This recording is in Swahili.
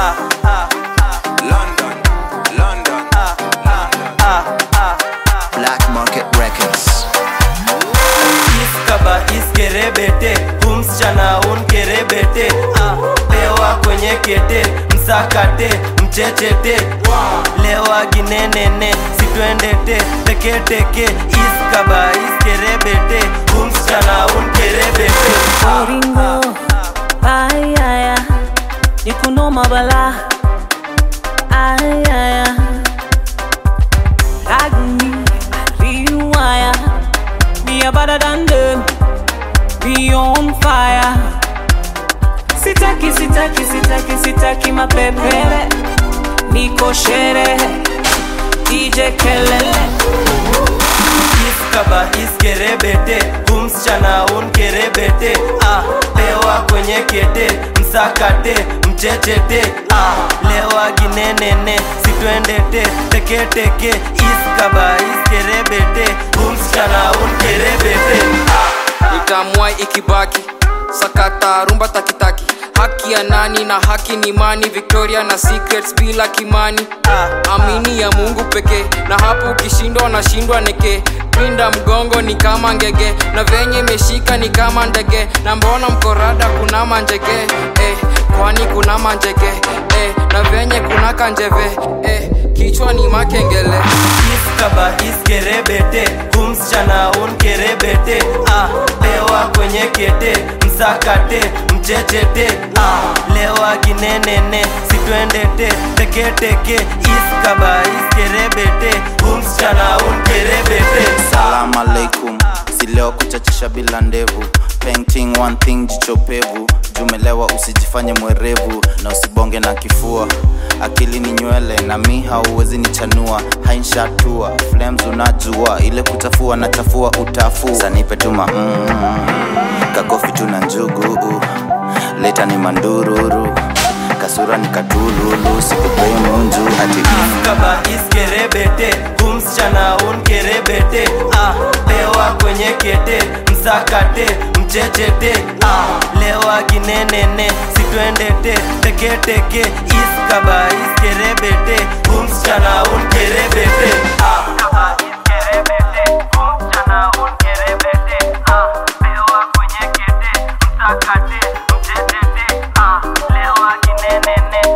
London, London, Black Market Records. Iskaba iskerebete, humsichana unkerebete. Pewa kwenye kete, msakate, mchechete. Lewa ginenene, situendete, teke teke. Iskaba iskerebete, humsichana unkerebete. Oringo, ayaya, nikunoma bala. Ayaya, agni, riwaya. We are better than them. We on fire. Sitaki, sitaki, sitaki, sitaki mapepele. Niko sherehe, DJ kelele. Iskaba iskerebete, humsichana unkerebete. Pewa kwenye kete, msakate, mchechete. Lewa ginenene, situendete, teke teke. Iskaba iskerebete, humsichana unkerebete. Itamwai ikibaki, sakata rumba takitaki. Haki ya nani na haki ni mani, Victoria na Secrets bila Kimani. Amini ya Mungu pekee, na hapo ukishindwa na shindwa neke. Pinda mgongo ni kama ngege, na venye meshika ni kama ndege. Na mbona mkorada kuna manjege, kwani kuna manjege, na venye kuna kanjeve, kichwa ni makengele. Iskaba iskerebete, humsichana unkerebete. Pewa kwenye kete, msakate, mchechete. Lewa ginenene, situendete, teke teke. Iskaba iskerebete, humsichana unkerebete. Salam alaikum. Si leo kuchachisha bila ndevu. Painting one thing jicho pevu. Jumelewa usijifanye mwerevu, na usibonge na kifua. Akili ni nywele na mi hauwezi nichanua. Hainshatua, flames unajua. Ile kutafua na chafua utafu. Sanipe tuma kakofi tuna njugu. Leta ni mandururu, kasura ni katululu. Sikupei munju ati Iskaba iskerebete, humsichana unkerebete. Pewa kwenye kete, msakate, mchechete. Lewa ginenene, situendete, teke teke. Iskaba iskerebete, humsichana unkerebete. Iskaba iskerebete, humsichana unkerebete. Pewa kwenye kete, msakate, mchechete. Lewa ginenene,